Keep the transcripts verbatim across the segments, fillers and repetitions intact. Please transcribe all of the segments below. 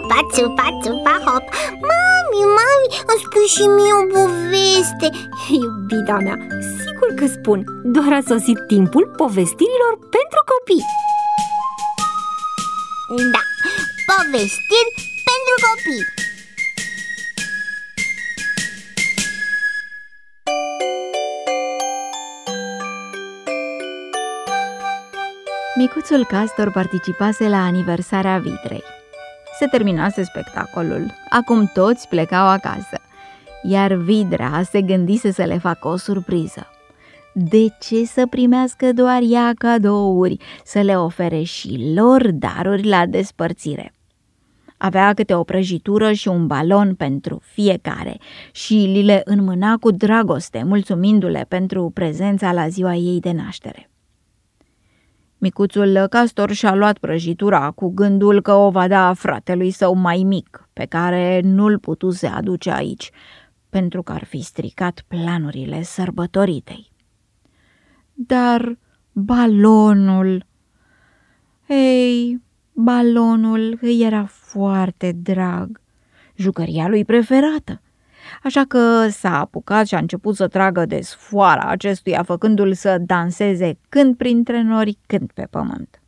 țupa, țupa, țupa, hop. Mami, mami, îmi spui și mie o poveste. Iubita mea, sigur că spun. Doar a sosit timpul povestirilor pentru copii. Da, povestiri pentru copii. Micuțul Castor participase la aniversarea Vidrei. Se terminase spectacolul, acum toți plecau acasă, iar Vidra se gândise să le facă o surpriză. De ce să primească doar ea cadouri, să le ofere și lor daruri la despărțire? Avea câte o prăjitură și un balon pentru fiecare și li le înmâna cu dragoste, mulțumindu-le pentru prezența la ziua ei de naștere. Micuțul Castor și-a luat prăjitura cu gândul că o va da fratelui său mai mic, pe care nu-l putuse aduce aici, pentru că ar fi stricat planurile sărbătoritei. Dar balonul... Ei, balonul îi era foarte drag, jucăria lui preferată, așa că s-a apucat și a început să tragă de sfoara acestuia, făcându-l să danseze când printre nori, când pe pământ.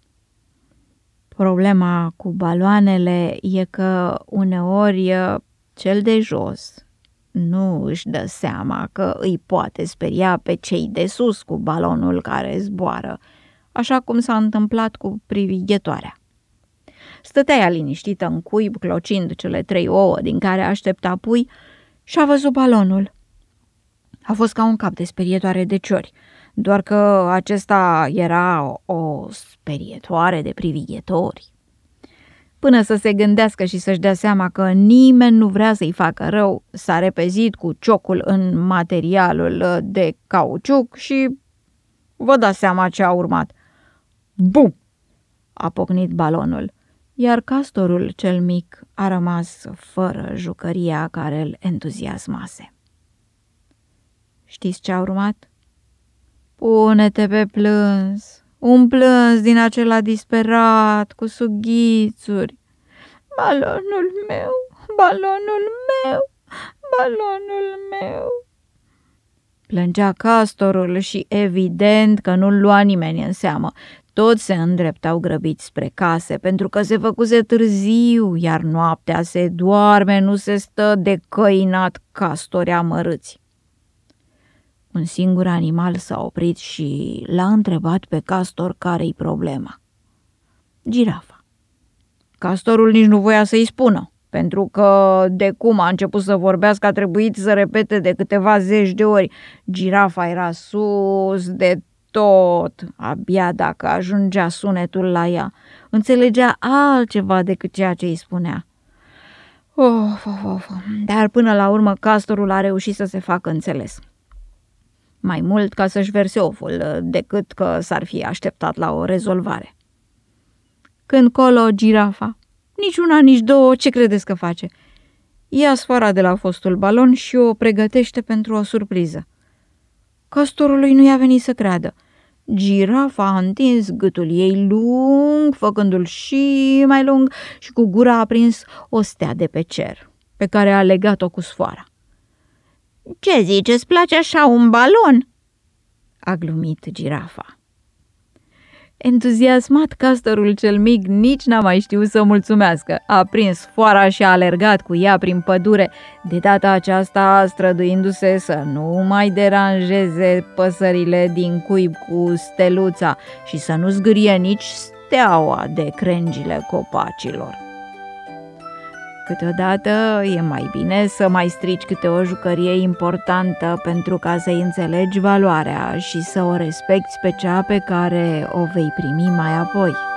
Problema cu baloanele e că uneori cel de jos nu își dă seama că îi poate speria pe cei de sus cu balonul care zboară, așa cum s-a întâmplat cu privighetoarea. Stătea ea liniștită în cuib, clocind cele trei ouă din care aștepta pui, și a văzut balonul. A fost ca un cap de sperietoare de ciori, doar că acesta era o sperietoare de privighetori. Până să se gândească și să-și dea seama că nimeni nu vrea să-i facă rău, s-a repezit cu ciocul în materialul de cauciuc și vă dați seama ce a urmat. Bum! A pocnit balonul, iar Castorul cel mic a rămas fără jucăria care îl entuziasmase. Știți ce a urmat? Pune-te pe plâns, un plâns din acela disperat, cu sughițuri. Balonul meu, balonul meu, balonul meu. Plângea Castorul și evident că nu-l lua nimeni în seamă. Toți se îndreptau grăbiți spre case, pentru că se făcuse târziu, iar noaptea se doarme, nu se stă de căinat castori amărâți. Un singur animal s-a oprit și l-a întrebat pe Castor care-i problema. Girafa. Castorul nici nu voia să-i spună, pentru că de cum a început să vorbească a trebuit să repete de câteva zeci de ori. Girafa era sus de tot, abia dacă ajungea sunetul la ea. Înțelegea altceva decât ceea ce îi spunea. Of, of, of. Dar până la urmă Castorul a reușit să se facă înțeles. Mai mult ca să-și verse oful decât că s-ar fi așteptat la o rezolvare. Când colo Girafa, nici una, nici două, ce credeți că face? Ia sfoara de la fostul balon și o pregătește pentru o surpriză. Castorului nu i-a venit să creadă. Girafa a întins gâtul ei lung, făcându-l și mai lung, și cu gura a prins o stea de pe cer, pe care a legat-o cu sfoara. Ce zici, îți place așa un balon?" a glumit Girafa. Entuziasmat, Castorul cel mic nici n-a mai știut să mulțumească. A prins foara și a alergat cu ea prin pădure, de data aceasta străduindu-se să nu mai deranjeze păsările din cuib cu steluța și să nu zgârie nici steaua de crengile copacilor. Câteodată e mai bine să mai strici câte o jucărie importantă pentru ca să-i înțelegi valoarea și să o respecti pe cea pe care o vei primi mai apoi.